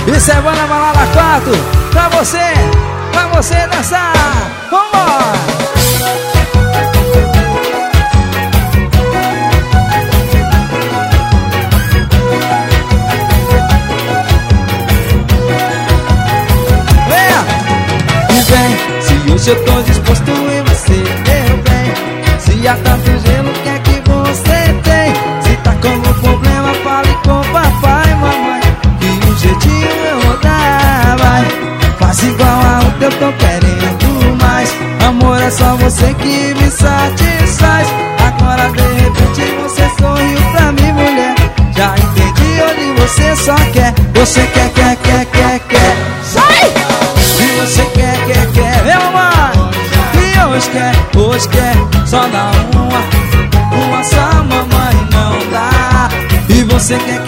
Isso é Banda Balada 4, pra você dançar. Vambora! Se hoje eu tô disposto em você, meu bem, se há tanto gelo, o que é que você tem? Se tá com algum problema, fale com papai e mamãe, que um jeitinho eu vou dar, vai. Faz igual a o teu, tô querendo mais. Amor, é só você que me satisfaz. Agora de repente você sorriu pra mim, mulher. Já entendi onde você só quer. Você quer. Sai! E você quer, meu amor. E hoje quer, só dá uma só, mamãe, não dá. E você quer.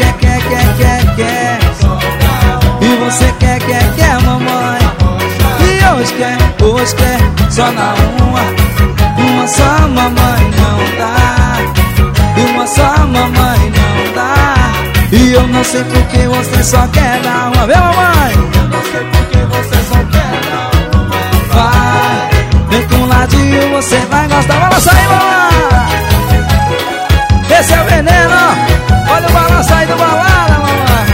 E você quer, mamãe. E hoje quer, só dá uma só, mamãe, não dá. E uma só, mamãe, não dá. E eu não sei porque você só quer dar uma, viu, mamãe? Eu não sei porque você só quer dar uma. Vai, vem com um ladinho, você vai gostar. Balança aí, mamãe. Esse é o veneno, ó. Olha o balanço aí do balada, mamãe.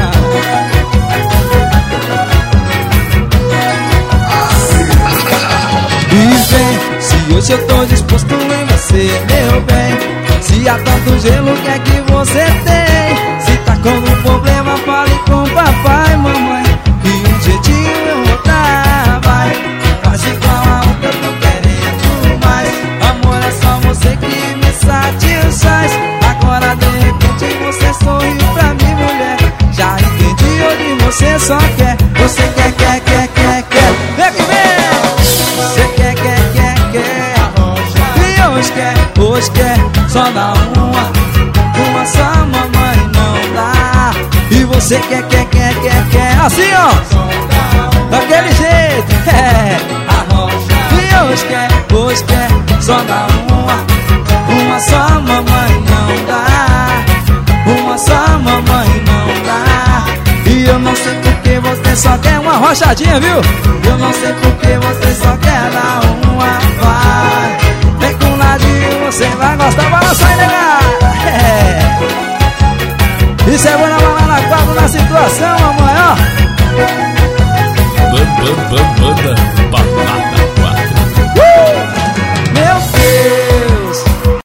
E vem, se hoje eu tô disposto em você, meu bem. Se há tanto gelo, o que é que você tem? Se tá com algum problema, fale com papai e mamãe, que um jeitinho eu vou dar, vai. Faz igual a o que eu tô querendo mais. Amor, é só você que me satisfaz. Agora de repente você sorriu pra mim, mulher. Já entendi onde você só quer. Você quer. Vem que vem! Você quer. E hoje quer, só dá uma só, mamãe, não dá. E você quer, assim, ó, daquele jeito, E hoje quer, só dá uma só, mamãe, não dá. Uma só, mamãe, não dá. E eu não sei porque você só quer uma rochadinha, viu? Eu não sei porque você só quer dar uma.